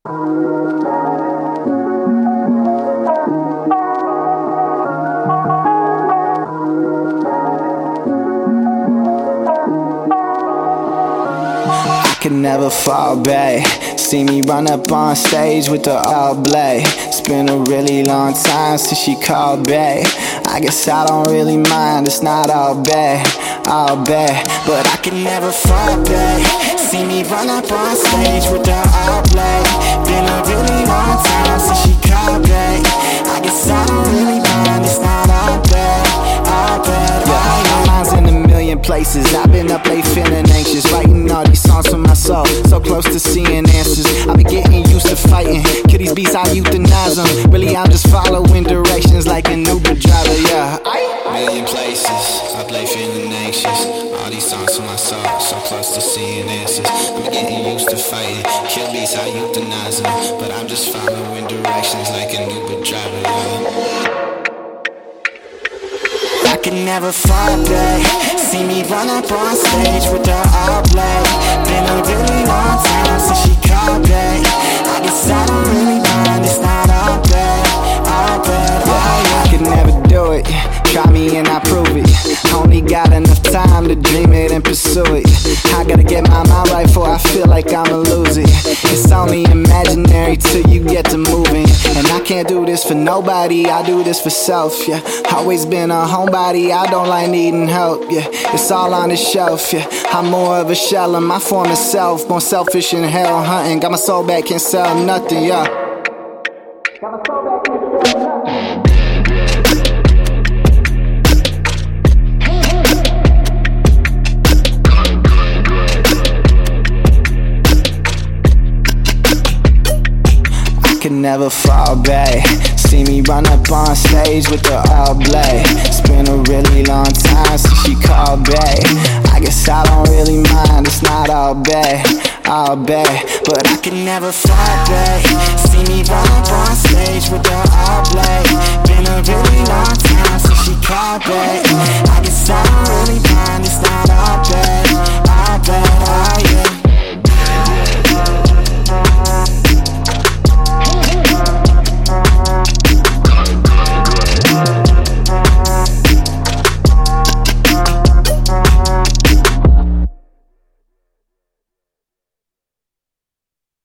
Can never fall back. See me run up on stage with the all black. It's been a really long time since she called back. I guess I don't really mind, it's not all bad, but I can never fall back. See me run up on stage with the all black. Been a really long time since she called back. I guess I don't really mind, it's not all bad, my mind's in a million places. I've been up late feeling anxious, writing all these songs for myself, so close to seeing answers. I've been getting used to fighting, kill these beats, I euthanize them. Really I'm just following directions like an Uber driver, yeah. Million places, up late feeling anxious. All these songs for myself, so close to seeing answers. I'm getting used to fighting, kill beats, I euthanize them. But I'm just following directions like an Uber driver, yeah. I can never fall back. See me run up on stage with the all black. Been a really long time since she called back. I guess I don't really mind, it's not all bad, I can never do it. Try me and I prove it. Only got enough time to dream it and pursue it. I gotta get my mind right before I feel like I'ma lose it. It's only imaginary till you get to moving. And I can't do this for nobody, I do this for self, yeah. Always been a homebody, I don't like needing help, yeah. It's all on the shelf, yeah. I'm more of a shell of my former self. More selfish in hell hunting. Got my soul back, can't sell nothing, yeah. Got my soul back, can't sell nothing. Can never fall back. See me run up on stage with the all black. It's been a really long time since she called back. I guess I don't really mind, it's not all bad, but I can never fall back. See me run up on stage with the all black. Been a really long time since she called back.